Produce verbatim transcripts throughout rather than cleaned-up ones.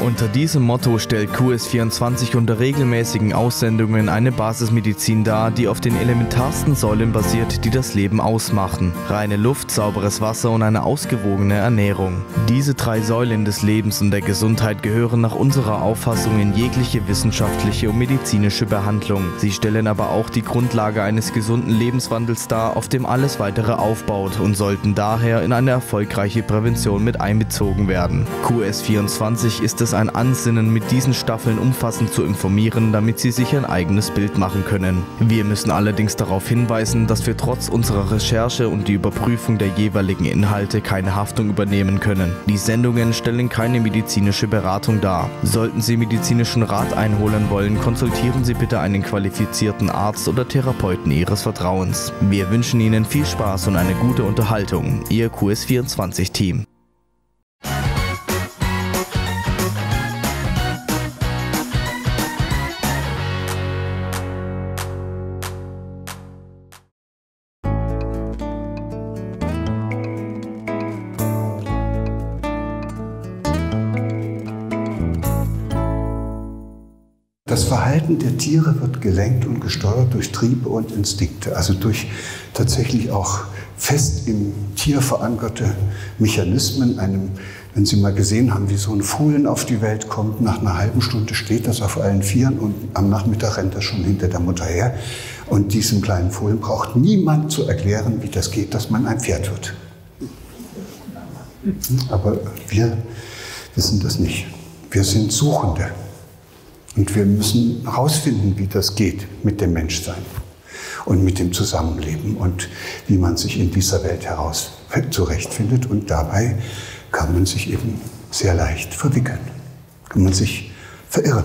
Unter diesem Motto stellt Q S vierundzwanzig unter regelmäßigen Aussendungen eine Basismedizin dar, die auf den elementarsten Säulen basiert, die das Leben ausmachen. Reine Luft, sauberes Wasser und eine ausgewogene Ernährung. Diese drei Säulen des Lebens und der Gesundheit gehören nach unserer Auffassung in jegliche wissenschaftliche und medizinische Behandlung. Sie stellen aber auch die Grundlage eines gesunden Lebenswandels dar, auf dem alles weitere aufbaut und sollten daher in eine erfolgreiche Prävention mit einbezogen werden. Q S vierundzwanzig ist es ein Ansinnen, mit diesen Staffeln umfassend zu informieren, damit Sie sich ein eigenes Bild machen können. Wir müssen allerdings darauf hinweisen, dass wir trotz unserer Recherche und die Überprüfung der jeweiligen Inhalte keine Haftung übernehmen können. Die Sendungen stellen keine medizinische Beratung dar. Sollten Sie medizinischen Rat einholen wollen, konsultieren Sie bitte einen qualifizierten Arzt oder Therapeuten Ihres Vertrauens. Wir wünschen Ihnen viel Spaß und eine gute Unterhaltung. Ihr Q S vierundzwanzig Team. Das Verhalten der Tiere wird gelenkt und gesteuert durch Triebe und Instinkte, also durch tatsächlich auch fest im Tier verankerte Mechanismen. Einem, wenn Sie mal gesehen haben, wie so ein Fohlen auf die Welt kommt, nach einer halben Stunde steht das auf allen Vieren und am Nachmittag rennt er schon hinter der Mutter her. Und diesem kleinen Fohlen braucht niemand zu erklären, wie das geht, dass man ein Pferd wird. Aber wir wissen das nicht. Wir sind Suchende. Und wir müssen herausfinden, wie das geht mit dem Menschsein und mit dem Zusammenleben und wie man sich in dieser Welt heraus zurechtfindet. Und dabei kann man sich eben sehr leicht verwickeln, kann man sich verirren.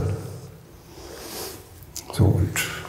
So, und,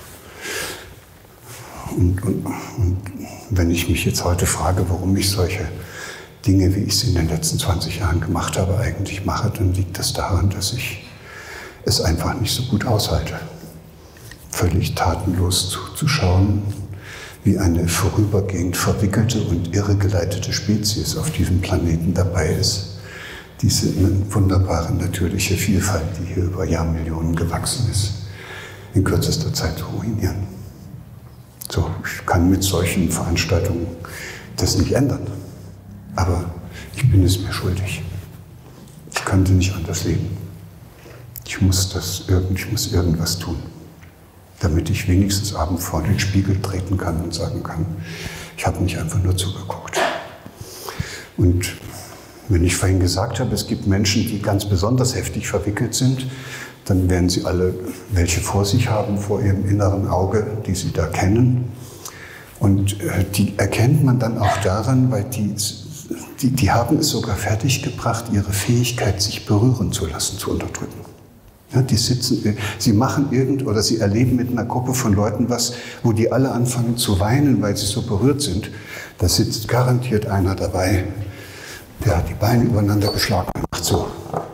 und, und, und wenn ich mich jetzt heute frage, warum ich solche Dinge, wie ich sie in den letzten zwanzig Jahren gemacht habe, eigentlich mache, dann liegt das daran, dass ich es einfach nicht so gut aushalte. Völlig tatenlos zuzuschauen, wie eine vorübergehend verwickelte und irregeleitete Spezies auf diesem Planeten dabei ist, diese wunderbare natürliche Vielfalt, die hier über Jahrmillionen gewachsen ist, in kürzester Zeit zu ruinieren. So, ich kann mit solchen Veranstaltungen das nicht ändern, aber ich bin es mir schuldig. Ich könnte nicht anders leben. Ich muss, das, ich muss irgendwas tun, damit ich wenigstens abends vor den Spiegel treten kann und sagen kann, ich habe nicht einfach nur zugeguckt. Und wenn ich vorhin gesagt habe, es gibt Menschen, die ganz besonders heftig verwickelt sind, dann werden Sie alle welche vor sich haben, vor Ihrem inneren Auge, die Sie da kennen. Und die erkennt man dann auch daran, weil die, die, die haben es sogar fertiggebracht, ihre Fähigkeit, sich berühren zu lassen, zu unterdrücken. Ja, die sitzen, sie machen irgend oder sie erleben mit einer Gruppe von Leuten was, wo die alle anfangen zu weinen, weil sie so berührt sind. Da sitzt garantiert einer dabei, der hat die Beine übereinander geschlagen und macht so.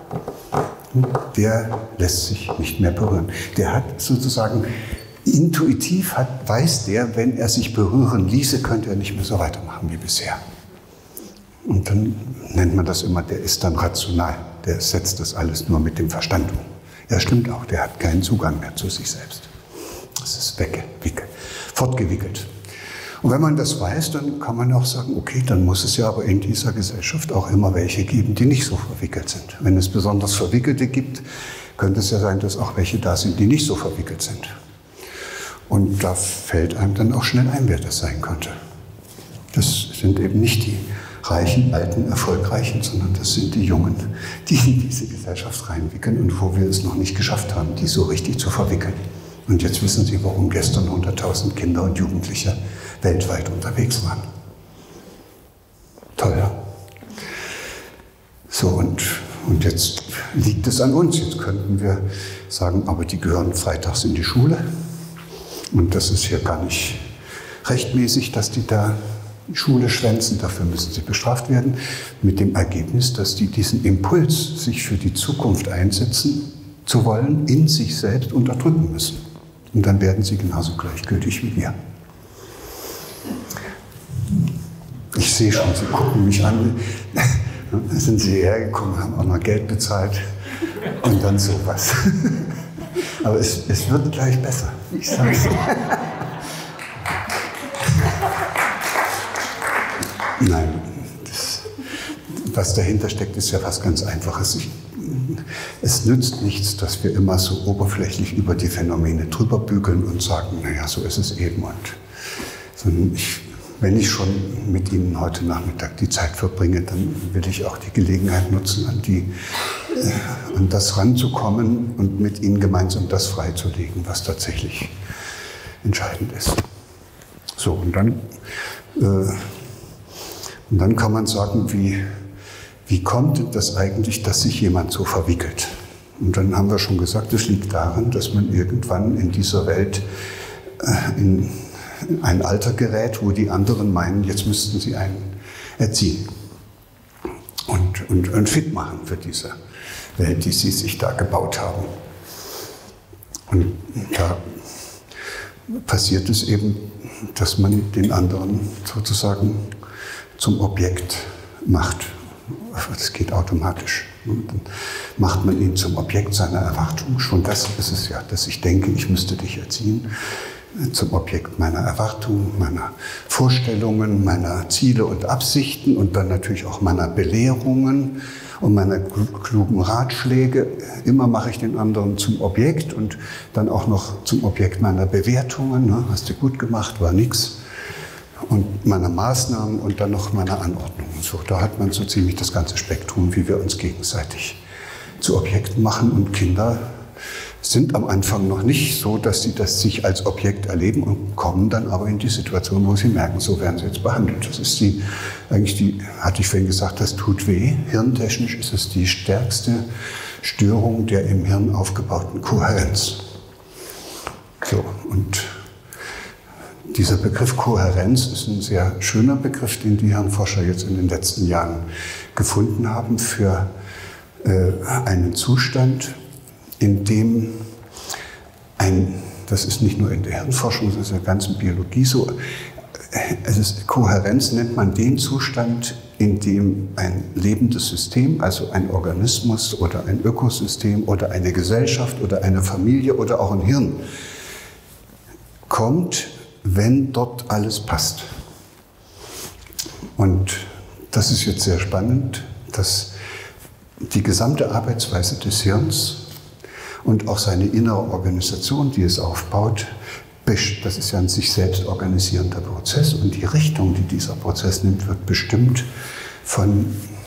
Der lässt sich nicht mehr berühren. Der hat sozusagen intuitiv, hat, weiß der, wenn er sich berühren ließe, könnte er nicht mehr so weitermachen wie bisher. Und dann nennt man das immer, der ist dann rational. Der setzt das alles nur mit dem Verstand um. Ja, stimmt auch, der hat keinen Zugang mehr zu sich selbst. Das ist weggewickelt, fortgewickelt. Und wenn man das weiß, dann kann man auch sagen, okay, dann muss es ja aber in dieser Gesellschaft auch immer welche geben, die nicht so verwickelt sind. Wenn es besonders Verwickelte gibt, könnte es ja sein, dass auch welche da sind, die nicht so verwickelt sind. Und da fällt einem dann auch schnell ein, wer das sein könnte. Das sind eben nicht die Reichen, Alten, Erfolgreichen, sondern das sind die Jungen, die in diese Gesellschaft reinwickeln und wo wir es noch nicht geschafft haben, die so richtig zu verwickeln. Und jetzt wissen Sie, warum gestern hunderttausend Kinder und Jugendliche weltweit unterwegs waren. Toll, ja? So, und, und jetzt liegt es an uns. Jetzt könnten wir sagen, aber die gehören freitags in die Schule. Und das ist hier gar nicht rechtmäßig, dass die da die Schule schwänzen, dafür müssen sie bestraft werden, mit dem Ergebnis, dass die diesen Impuls, sich für die Zukunft einsetzen zu wollen, in sich selbst unterdrücken müssen. Und dann werden sie genauso gleichgültig wie wir. Ich sehe schon, Sie gucken mich an. Da sind sie hergekommen, haben auch noch Geld bezahlt und dann sowas. Aber es, es wird gleich besser, ich sag's. Nein, das, was dahinter steckt, ist ja was ganz Einfaches. Ich, es nützt nichts, dass wir immer so oberflächlich über die Phänomene drüber bügeln und sagen, naja, so ist es eben. Und, sondern ich, wenn ich schon mit Ihnen heute Nachmittag die Zeit verbringe, dann will ich auch die Gelegenheit nutzen, an, die, äh, an das ranzukommen und mit Ihnen gemeinsam das freizulegen, was tatsächlich entscheidend ist. So, und dann, äh, und dann kann man sagen, wie, wie kommt das eigentlich, dass sich jemand so verwickelt? Und dann haben wir schon gesagt, es liegt daran, dass man irgendwann in dieser Welt äh, in ein Alter gerät, wo die anderen meinen, jetzt müssten sie einen erziehen und, und, und fit machen für diese Welt, die sie sich da gebaut haben. Und da passiert es eben, dass man den anderen sozusagen zum Objekt macht. Das geht automatisch. Und dann macht man ihn zum Objekt seiner Erwartung. Schon das ist es ja, dass ich denke, ich müsste dich erziehen. Zum Objekt meiner Erwartungen, meiner Vorstellungen, meiner Ziele und Absichten und dann natürlich auch meiner Belehrungen und meiner klugen Ratschläge. Immer mache ich den anderen zum Objekt und dann auch noch zum Objekt meiner Bewertungen. Ne? Hast du gut gemacht, war nix. Und meiner Maßnahmen und dann noch meiner Anordnungen. So, da hat man so ziemlich das ganze Spektrum, wie wir uns gegenseitig zu Objekten machen. Und Kinder sind am Anfang noch nicht so, dass sie das sich als Objekt erleben und kommen dann aber in die Situation, wo sie merken, so werden sie jetzt behandelt. Das ist die, eigentlich die, hatte ich vorhin gesagt, das tut weh. Hirntechnisch ist es die stärkste Störung der im Hirn aufgebauten Kohärenz. So, und dieser Begriff Kohärenz ist ein sehr schöner Begriff, den die Hirnforscher jetzt in den letzten Jahren gefunden haben für äh, einen Zustand, in dem ein, das ist nicht nur in der Hirnforschung, das ist in der ganzen Biologie so, es ist, Kohärenz nennt man den Zustand, in dem ein lebendes System, also ein Organismus oder ein Ökosystem oder eine Gesellschaft oder eine Familie oder auch ein Hirn kommt, wenn dort alles passt. Und das ist jetzt sehr spannend, dass die gesamte Arbeitsweise des Hirns und auch seine innere Organisation, die es aufbaut, das ist ja ein sich selbst organisierender Prozess und die Richtung, die dieser Prozess nimmt, wird bestimmt von,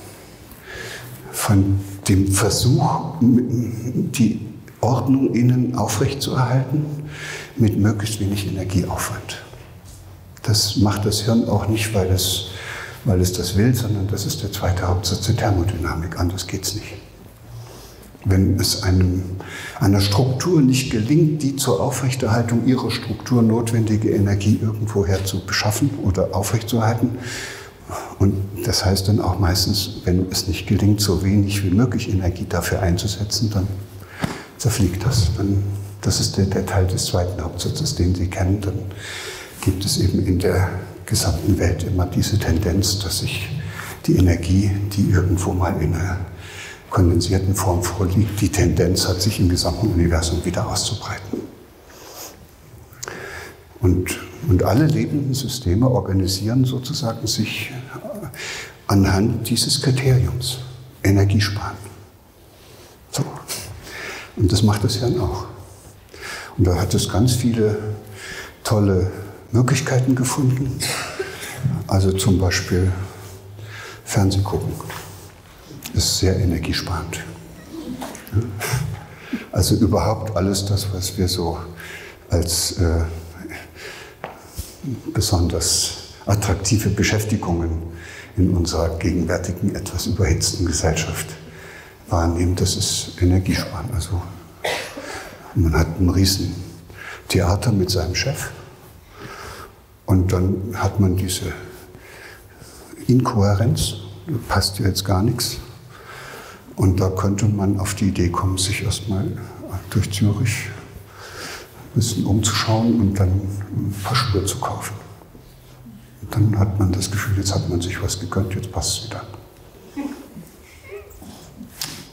von dem Versuch, die Ordnung innen aufrechtzuerhalten mit möglichst wenig Energieaufwand. Das macht das Hirn auch nicht, weil es, weil es das will, sondern das ist der zweite Hauptsatz der Thermodynamik. Anders geht es nicht. Wenn es einem, einer Struktur nicht gelingt, die zur Aufrechterhaltung ihrer Struktur notwendige Energie irgendwoher zu beschaffen oder aufrechtzuerhalten, und das heißt dann auch meistens, wenn es nicht gelingt, so wenig wie möglich Energie dafür einzusetzen, dann zerfliegt das. Dann, das ist der, der Teil des zweiten Hauptsatzes, den Sie kennen. Dann gibt es eben in der gesamten Welt immer diese Tendenz, dass sich die Energie, die irgendwo mal in einer kondensierten Form vorliegt, die Tendenz hat, sich im gesamten Universum wieder auszubreiten. Und, und alle lebenden Systeme organisieren sozusagen sich anhand dieses Kriteriums, Energiesparen. So. Und das macht das Hirn auch. Und da hat es ganz viele tolle Möglichkeiten gefunden. Also zum Beispiel Fernseh gucken. Ist sehr energiesparend. Also überhaupt alles das, was wir so als äh, besonders attraktive Beschäftigungen in unserer gegenwärtigen, etwas überhitzten Gesellschaft wahrnehmen, das ist energiesparend. Also man hat ein riesen Theater mit seinem Chef und dann hat man diese Inkohärenz, passt ja jetzt gar nichts. Und da könnte man auf die Idee kommen, sich erstmal durch Zürich ein bisschen umzuschauen und dann ein paar Schuhe zu kaufen. Und dann hat man das Gefühl, jetzt hat man sich was gegönnt, jetzt passt es wieder.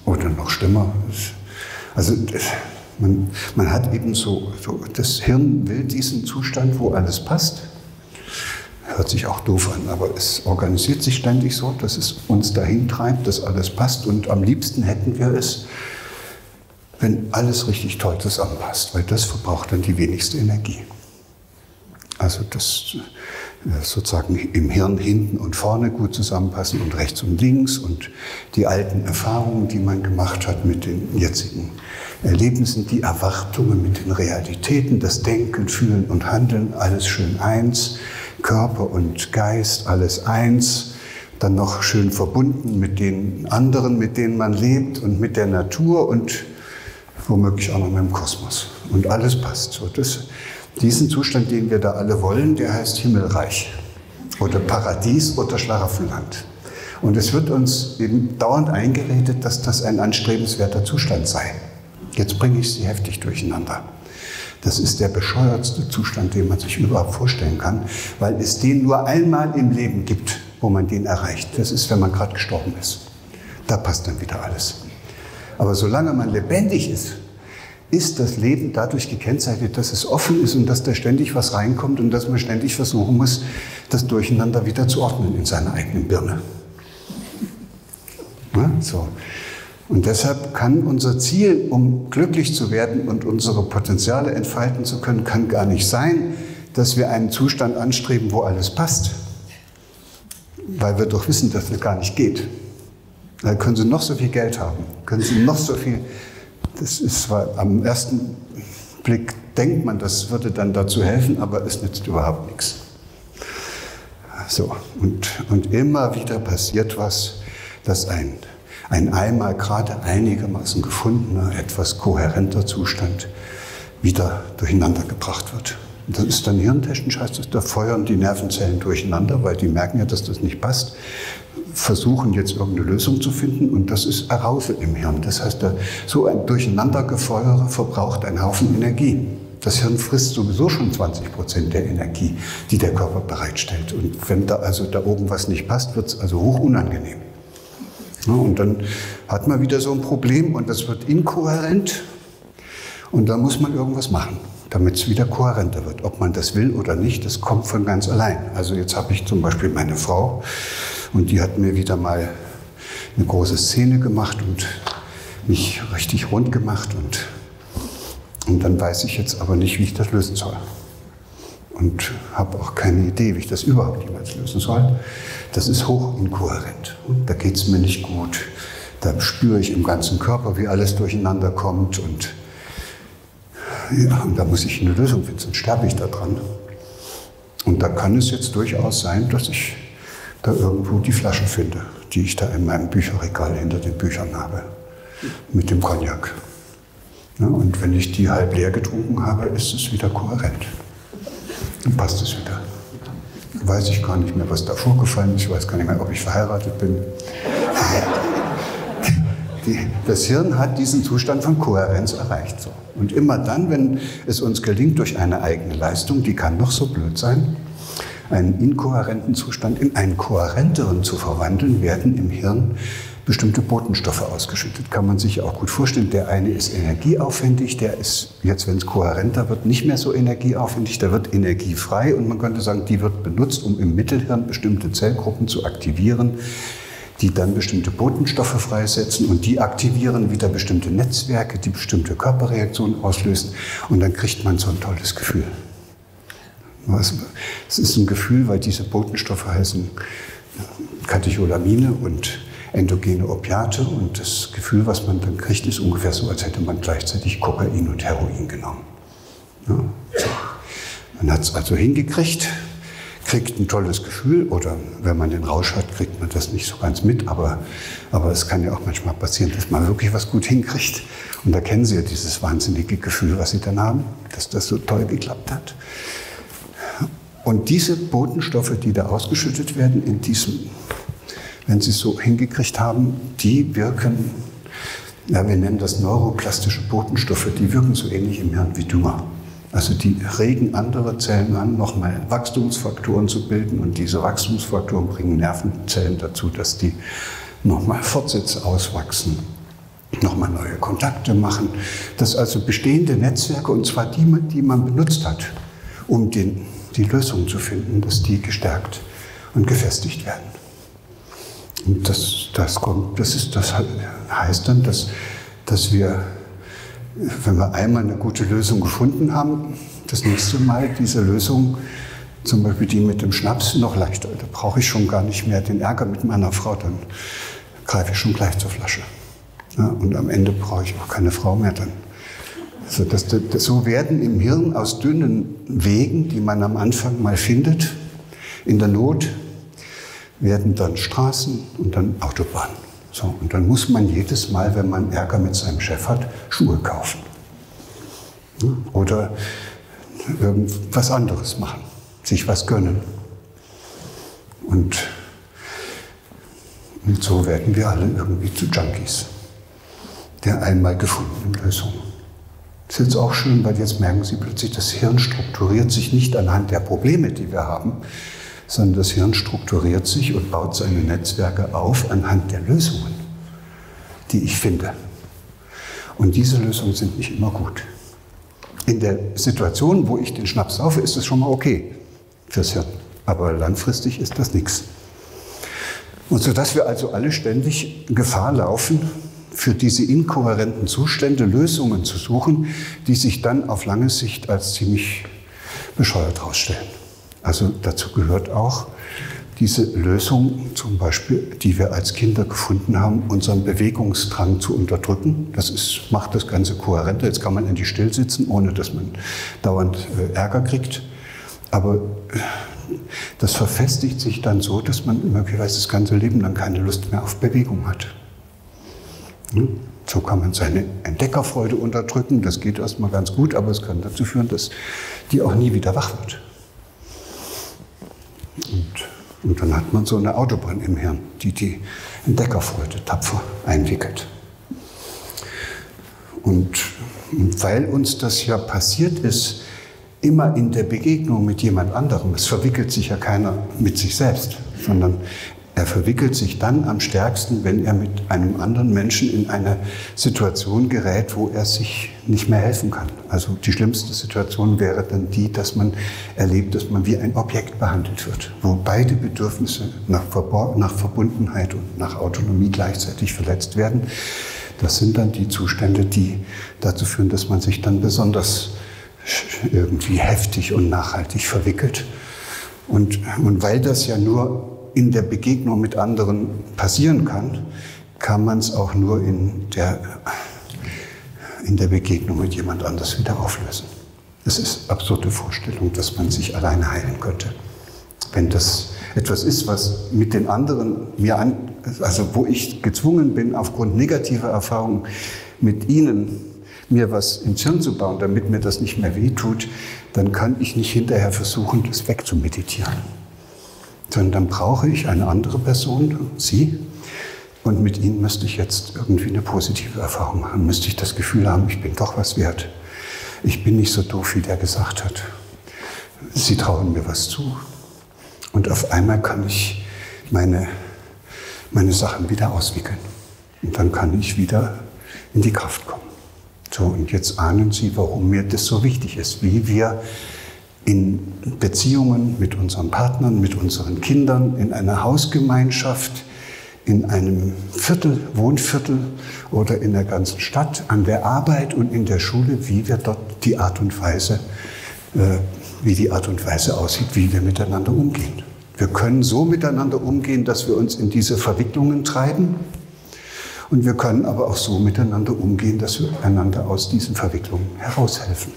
Oder noch schlimmer. Also man, man hat eben so, so, das Hirn will diesen Zustand, wo alles passt. Hört sich auch doof an, aber es organisiert sich ständig so, dass es uns dahin treibt, dass alles passt. Und am liebsten hätten wir es, wenn alles richtig toll zusammenpasst, weil das verbraucht dann die wenigste Energie. Also das sozusagen im Hirn hinten und vorne gut zusammenpassen und rechts und links und die alten Erfahrungen, die man gemacht hat mit den jetzigen Erlebnissen, die Erwartungen mit den Realitäten, das Denken, Fühlen und Handeln, alles schön eins, Körper und Geist, alles eins, dann noch schön verbunden mit den anderen, mit denen man lebt und mit der Natur und womöglich auch noch mit dem Kosmos. Und alles passt. So, das, diesen Zustand, den wir da alle wollen, der heißt Himmelreich oder Paradies oder Schlaraffenland. Und es wird uns eben dauernd eingeredet, dass das ein anstrebenswerter Zustand sei. Jetzt bringe ich Sie heftig durcheinander. Das ist der bescheuertste Zustand, den man sich überhaupt vorstellen kann, weil es den nur einmal im Leben gibt, wo man den erreicht. Das ist, wenn man gerade gestorben ist. Da passt dann wieder alles. Aber solange man lebendig ist, ist das Leben dadurch gekennzeichnet, dass es offen ist und dass da ständig was reinkommt und dass man ständig versuchen muss, das Durcheinander wieder zu ordnen in seiner eigenen Birne. Ja, so. Und deshalb kann unser Ziel, um glücklich zu werden und unsere Potenziale entfalten zu können, kann gar nicht sein, dass wir einen Zustand anstreben, wo alles passt. Weil wir doch wissen, dass das gar nicht geht. Da können Sie noch so viel Geld haben, können Sie noch so viel, das ist zwar am ersten Blick denkt man, das würde dann dazu helfen, aber es nützt überhaupt nichts. So, und, und immer wieder passiert was, dass ein, ein einmal gerade einigermaßen gefundener, etwas kohärenter Zustand wieder durcheinander gebracht wird. Und das ist dann hirntechnisch, heißt das, da feuern die Nervenzellen durcheinander, weil die merken ja, dass das nicht passt, versuchen jetzt irgendeine Lösung zu finden und das ist Arousal im Hirn. Das heißt, so ein Durcheinandergefeuere verbraucht einen Haufen Energie. Das Hirn frisst sowieso schon zwanzig Prozent der Energie, die der Körper bereitstellt. Und wenn da also da oben was nicht passt, wird es also hoch unangenehm. Ja, und dann hat man wieder so ein Problem und das wird inkohärent und da muss man irgendwas machen, damit es wieder kohärenter wird. Ob man das will oder nicht, das kommt von ganz allein. Also jetzt habe ich zum Beispiel meine Frau und die hat mir wieder mal eine große Szene gemacht und mich richtig rund gemacht und, und dann weiß ich jetzt aber nicht, wie ich das lösen soll. Und habe auch keine Idee, wie ich das überhaupt jemals lösen soll. Das ist hoch inkohärent. Da geht es mir nicht gut. Da spüre ich im ganzen Körper, wie alles durcheinander kommt und ja, und da muss ich eine Lösung finden, sonst sterbe ich da dran. Und da kann es jetzt durchaus sein, dass ich da irgendwo die Flasche finde, die ich da in meinem Bücherregal hinter den Büchern habe, mit dem Cognac. Ja, und wenn ich die halb leer getrunken habe, ist es wieder kohärent. Dann passt es wieder. Weiß ich gar nicht mehr, was da vorgefallen ist. Ich weiß gar nicht mehr, ob ich verheiratet bin. Die, das Hirn hat diesen Zustand von Kohärenz erreicht. So. Und immer dann, wenn es uns gelingt, durch eine eigene Leistung, die kann noch so blöd sein, einen inkohärenten Zustand in einen kohärenteren zu verwandeln, werden im Hirn bestimmte Botenstoffe ausgeschüttet. Kann man sich auch gut vorstellen. Der eine ist energieaufwendig, der ist jetzt, wenn es kohärenter wird, nicht mehr so energieaufwendig, da wird Energie frei und man könnte sagen, die wird benutzt, um im Mittelhirn bestimmte Zellgruppen zu aktivieren, die dann bestimmte Botenstoffe freisetzen und die aktivieren wieder bestimmte Netzwerke, die bestimmte Körperreaktionen auslösen und dann kriegt man so ein tolles Gefühl. Es ist ein Gefühl, weil diese Botenstoffe heißen Katecholamine und endogene Opiate und das Gefühl, was man dann kriegt, ist ungefähr so, als hätte man gleichzeitig Kokain und Heroin genommen. Ja, so. Man hat es also hingekriegt, kriegt ein tolles Gefühl oder wenn man den Rausch hat, kriegt man das nicht so ganz mit, aber, aber es kann ja auch manchmal passieren, dass man wirklich was gut hinkriegt und da kennen Sie ja dieses wahnsinnige Gefühl, was Sie dann haben, dass das so toll geklappt hat. Und diese Botenstoffe, die da ausgeschüttet werden in diesem, wenn Sie es so hingekriegt haben, die wirken, ja, wir nennen das neuroplastische Botenstoffe, die wirken so ähnlich im Hirn wie Dünger. Also die regen andere Zellen an, nochmal Wachstumsfaktoren zu bilden und diese Wachstumsfaktoren bringen Nervenzellen dazu, dass die nochmal Fortsätze auswachsen. nochmal neue Kontakte machen, dass also bestehende Netzwerke, und zwar die, die man benutzt hat, um den, die Lösung zu finden, dass die gestärkt und gefestigt werden. Und das, das, kommt, das, ist, das heißt dann, dass, dass wir, wenn wir einmal eine gute Lösung gefunden haben, das nächste Mal diese Lösung, zum Beispiel die mit dem Schnaps, noch leichter. Da brauche ich schon gar nicht mehr den Ärger mit meiner Frau, dann greife ich schon gleich zur Flasche. Ja, und am Ende brauche ich auch keine Frau mehr dann. Also das, das, so werden im Hirn aus dünnen Wegen, die man am Anfang mal findet, in der Not, werden dann Straßen und dann Autobahnen. So, und dann muss man jedes Mal, wenn man Ärger mit seinem Chef hat, Schuhe kaufen. Ja, oder irgendwas anderes machen, sich was gönnen. Und, und so werden wir alle irgendwie zu Junkies der einmal gefundenen Lösung. Das ist jetzt auch schön, weil jetzt merken Sie plötzlich, das Hirn strukturiert sich nicht anhand der Probleme, die wir haben, sondern das Hirn strukturiert sich und baut seine Netzwerke auf anhand der Lösungen, die ich finde. Und diese Lösungen sind nicht immer gut. In der Situation, wo ich den Schnaps saufe, ist das schon mal okay fürs Hirn. Aber langfristig ist das nichts. Und sodass wir also alle ständig Gefahr laufen, für diese inkohärenten Zustände Lösungen zu suchen, die sich dann auf lange Sicht als ziemlich bescheuert herausstellen. Also dazu gehört auch diese Lösung, zum Beispiel, die wir als Kinder gefunden haben, unseren Bewegungsdrang zu unterdrücken. Das ist, macht das Ganze kohärenter. Jetzt kann man endlich still sitzen, ohne dass man dauernd äh, Ärger kriegt. Aber äh, das verfestigt sich dann so, dass man möglicherweise das ganze Leben lang keine Lust mehr auf Bewegung hat. So kann man seine Entdeckerfreude unterdrücken, das geht erstmal ganz gut, aber es kann dazu führen, dass die auch nie wieder wach wird. Und, und dann hat man so eine Autobahn im Hirn, die die Entdeckerfreude tapfer einwickelt. Und, und weil uns das ja passiert ist, immer in der Begegnung mit jemand anderem, es verwickelt sich ja keiner mit sich selbst, sondern er verwickelt sich dann am stärksten, wenn er mit einem anderen Menschen in eine Situation gerät, wo er sich nicht mehr helfen kann. Also die schlimmste Situation wäre dann die, dass man erlebt, dass man wie ein Objekt behandelt wird, wo beide Bedürfnisse nach, Verbor- nach Verbundenheit und nach Autonomie gleichzeitig verletzt werden. Das sind dann die Zustände, die dazu führen, dass man sich dann besonders irgendwie heftig und nachhaltig verwickelt. Und, und weil das ja nur in der Begegnung mit anderen passieren kann, kann man es auch nur in der, in der Begegnung mit jemand anders wieder auflösen. Es ist eine absurde Vorstellung, dass man sich alleine heilen könnte. Wenn das etwas ist, was mit den anderen mir an, also wo ich gezwungen bin, aufgrund negativer Erfahrungen mit ihnen mir was ins Hirn zu bauen, damit mir das nicht mehr wehtut, dann kann ich nicht hinterher versuchen, das wegzumeditieren. Sondern dann brauche ich eine andere Person, Sie, und mit Ihnen müsste ich jetzt irgendwie eine positive Erfahrung machen, müsste ich das Gefühl haben, ich bin doch was wert. Ich bin nicht so doof, wie der gesagt hat. Sie trauen mir was zu. Und auf einmal kann ich meine, meine Sachen wieder auswickeln. Und dann kann ich wieder in die Kraft kommen. So, und jetzt ahnen Sie, warum mir das so wichtig ist, wie wir in Beziehungen mit unseren Partnern, mit unseren Kindern, in einer Hausgemeinschaft, in einem Viertel, Wohnviertel oder in der ganzen Stadt, an der Arbeit und in der Schule, wie wir dort die Art und Weise, äh, wie die Art und Weise aussieht, wie wir miteinander umgehen. Wir können so miteinander umgehen, dass wir uns in diese Verwicklungen treiben, und wir können aber auch so miteinander umgehen, dass wir einander aus diesen Verwicklungen heraushelfen.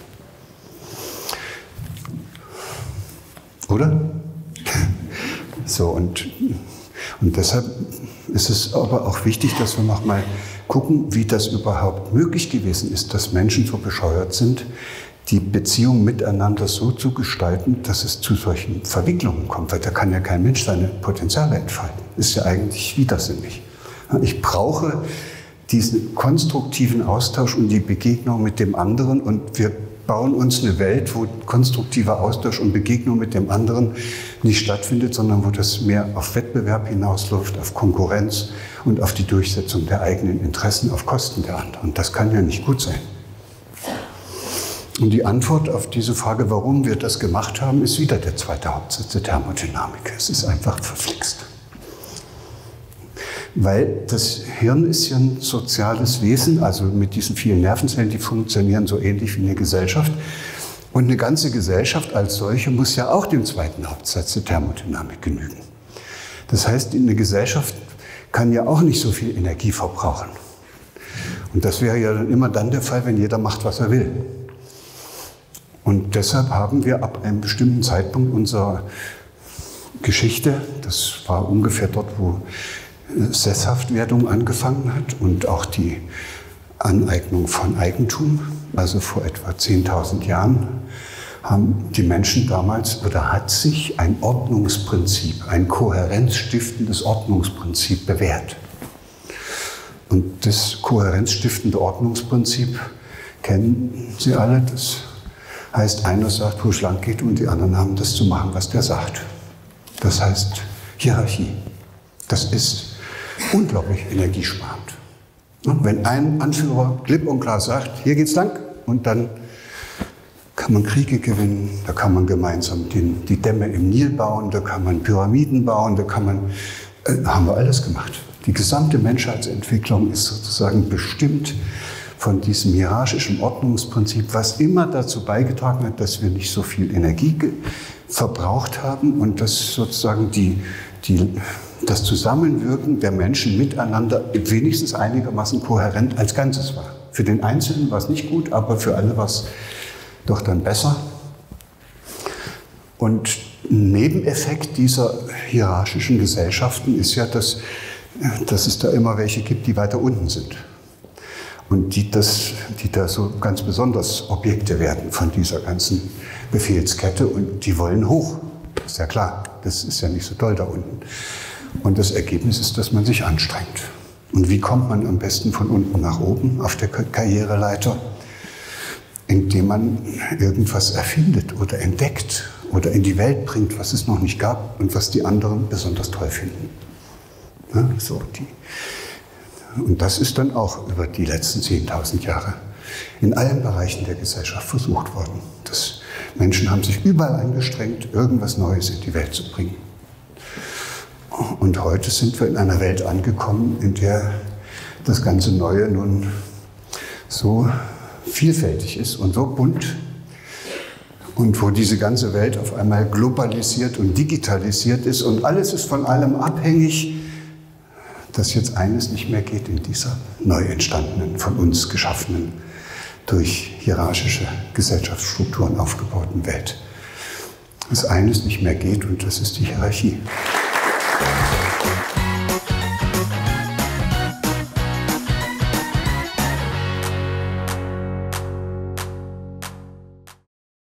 Oder? So, und, und deshalb ist es aber auch wichtig, dass wir nochmal gucken, wie das überhaupt möglich gewesen ist, dass Menschen so bescheuert sind, die Beziehung miteinander so zu gestalten, dass es zu solchen Verwicklungen kommt. Weil da kann ja kein Mensch seine Potenziale entfalten. Ist ja eigentlich widersinnig. Ich brauche diesen konstruktiven Austausch und die Begegnung mit dem anderen, und wir bauen uns eine Welt, wo konstruktiver Austausch und Begegnung mit dem anderen nicht stattfindet, sondern wo das mehr auf Wettbewerb hinausläuft, auf Konkurrenz und auf die Durchsetzung der eigenen Interessen auf Kosten der anderen. Das kann ja nicht gut sein. Und die Antwort auf diese Frage, warum wir das gemacht haben, ist wieder der zweite Hauptsatz der Thermodynamik. Es ist einfach verflixt. Weil das Hirn ist ja ein soziales Wesen, also mit diesen vielen Nervenzellen, die funktionieren so ähnlich wie eine Gesellschaft. Und eine ganze Gesellschaft als solche muss ja auch dem zweiten Hauptsatz der Thermodynamik genügen. Das heißt, eine Gesellschaft kann ja auch nicht so viel Energie verbrauchen. Und das wäre ja dann immer dann der Fall, wenn jeder macht, was er will. Und deshalb haben wir ab einem bestimmten Zeitpunkt unserer Geschichte, das war ungefähr dort, wo Sesshaftwerdung angefangen hat und auch die Aneignung von Eigentum, also vor etwa zehntausend Jahren, haben die Menschen damals oder hat sich ein Ordnungsprinzip, ein kohärenzstiftendes Ordnungsprinzip bewährt. Und das kohärenzstiftende Ordnungsprinzip kennen Sie alle, das heißt, einer sagt, wo es lang geht, und die anderen haben das zu machen, was der sagt. Das heißt Hierarchie. Das ist unglaublich energiesparend. Und wenn ein Anführer klipp und klar sagt, hier geht's lang, und dann kann man Kriege gewinnen, da kann man gemeinsam den, die Dämme im Nil bauen, da kann man Pyramiden bauen, da kann man, äh, haben wir alles gemacht. Die gesamte Menschheitsentwicklung ist sozusagen bestimmt von diesem hierarchischen Ordnungsprinzip, was immer dazu beigetragen hat, dass wir nicht so viel Energie verbraucht haben und dass sozusagen die, die, das Zusammenwirken der Menschen miteinander wenigstens einigermaßen kohärent als Ganzes war. Für den Einzelnen war es nicht gut, aber für alle war es doch dann besser. Und ein Nebeneffekt dieser hierarchischen Gesellschaften ist ja, dass, dass es da immer welche gibt, die weiter unten sind. Und die, das, die da so ganz besonders Objekte werden von dieser ganzen Befehlskette, und die wollen hoch. Das ist ja klar, das ist ja nicht so toll da unten. Und das Ergebnis ist, dass man sich anstrengt. Und wie kommt man am besten von unten nach oben auf der Karriereleiter? Indem man irgendwas erfindet oder entdeckt oder in die Welt bringt, was es noch nicht gab und was die anderen besonders toll finden. Ja, so die. Und das ist dann auch über die letzten zehntausend Jahre in allen Bereichen der Gesellschaft versucht worden. Das Menschen haben sich überall angestrengt, irgendwas Neues in die Welt zu bringen. Und heute sind wir in einer Welt angekommen, in der das ganze Neue nun so vielfältig ist und so bunt, und wo diese ganze Welt auf einmal globalisiert und digitalisiert ist und alles ist von allem abhängig, dass jetzt eines nicht mehr geht in dieser neu entstandenen, von uns geschaffenen, durch hierarchische Gesellschaftsstrukturen aufgebauten Welt. Dass eines nicht mehr geht, und das ist die Hierarchie.